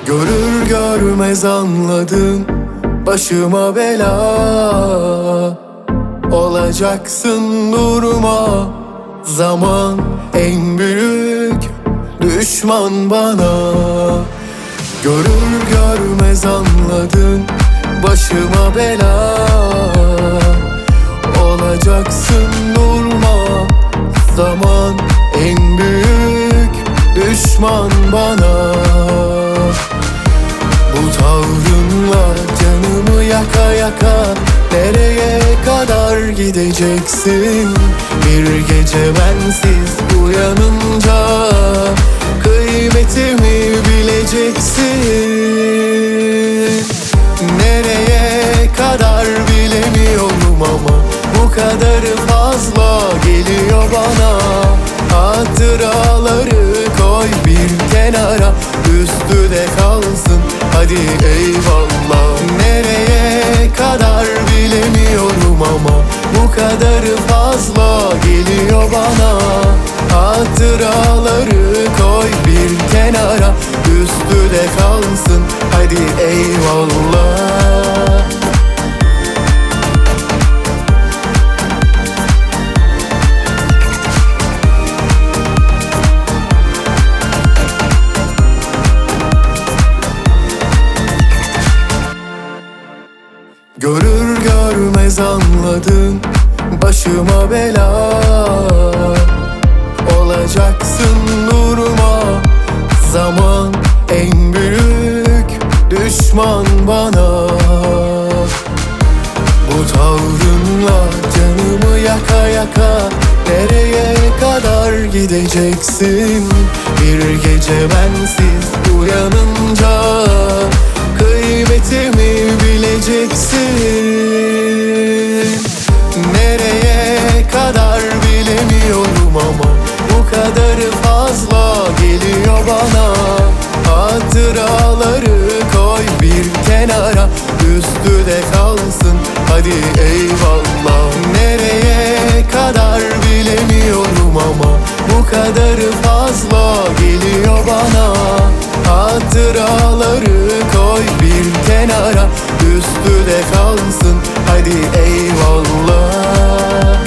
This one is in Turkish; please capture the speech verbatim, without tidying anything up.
Görür görmez anladım, başıma bela olacaksın, durma. Zaman en büyük düşman bana. Görür görmez anladım, başıma bela olacaksın, durma. Zaman en büyük düşman bana. Bu tavrınla canımı yaka yaka nereye kadar gideceksin? Bir gece bensiz uyanınca kıymetimi bileceksin. Nereye kadar bilemiyorum ama bu kadarı fazla geliyor bana. Hatıraları koy bir kenara, üstü de kalsın hadi eyvallah. Nereye kadar bilemiyorum ama bu kadarı fazla geliyor bana. Hatıraları koy bir kenara, üstü de kalsın hadi eyvallah. Görür görmez anladım, başıma bela olacaksın, durma. Zaman en büyük düşman bana. Bu tavrınla canımı yaka yaka nereye kadar gideceksin? Bir gece bensiz uyanınca kıymetimi bileceksin. Nereye kadar bilemiyorum ama bu kadarı fazla geliyor bana. Hatıraları koy bir kenara, üstü de kalsın hadi eyvallah. Nereye kadar bilemiyorum ama bu kadarı fazla geliyor bana. Hatıraları koy bir kenara, üstü de kalsın hadi eyvallah.